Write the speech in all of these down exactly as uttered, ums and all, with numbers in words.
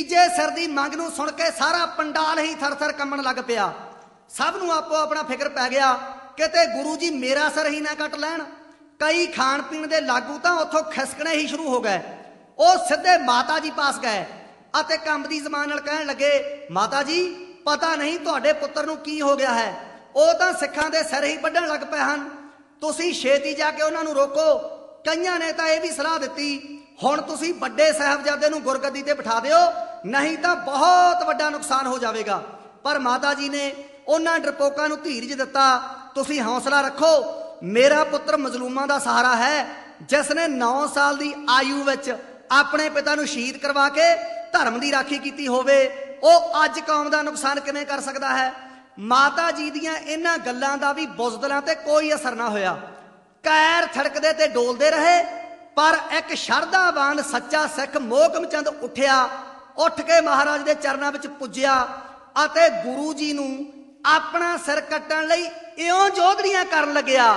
तीजे सिर की मंग नूं सुन के सारा पंडाल ही थर थर कंबण लग पिया। सब नूं आपो अपना फिक्र पै गया किते गुरु जी मेरा सिर ही ना कट लैण। कई खाण पीण दे लागू तां उत्थों खिसकणे ही शुरू हो गए। वो सीधे माता जी पास गए अते कंबदी ज़बान नाल कहण लगे, माता जी पता नहीं तुहाडे पुत्तर नूं की हो गया है, वो तां सिखां दे सिर ही वड्ढण लग पए हन। तुसीं छेती जाके उन्हां नूं रोको। कईयां ने तां इह भी सलाह दित्ती हुण तुसीं वड्डे साहिबजादे नूं गुरगद्दी ते बिठा दिओ, नहीं तां बहुत वड्डा नुकसान हो जावेगा। पर माता जी ने उन्हां डरपोकां नूं धीरज दित्ता, तुसीं हौसला रखो, मेरा पुत्र मजलूमां दा सहारा है जिसने नौ साल की आयु विच अपने पिता नूं शहीद करवा के धर्म की राखी की होवे, वो अज कौम का नुकसान किवें कर सकता है। माता जी दियां इन्हां गल्लां दा भी बुज़दिलां ते कोई असर ना होया। कैर थड़कदे ते डोलदे रहे, पर एक शरधावान सच्चा सिख मोहकम चंद उठिया, उठ के महाराज के चरणों में पुज्जिया अते गुरु जी नूं अपना सिर कट्टण लई इउं जोधड़ियां करन लग्या।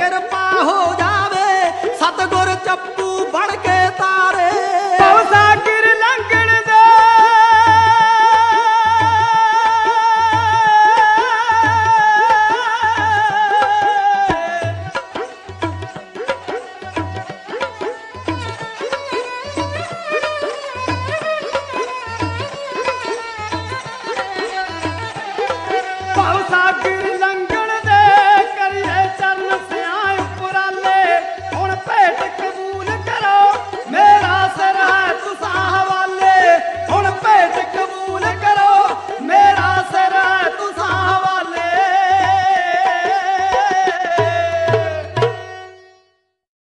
हो जावे सतगुर चप्पू बन के तारे। ਭਵ ਸਾਗਰ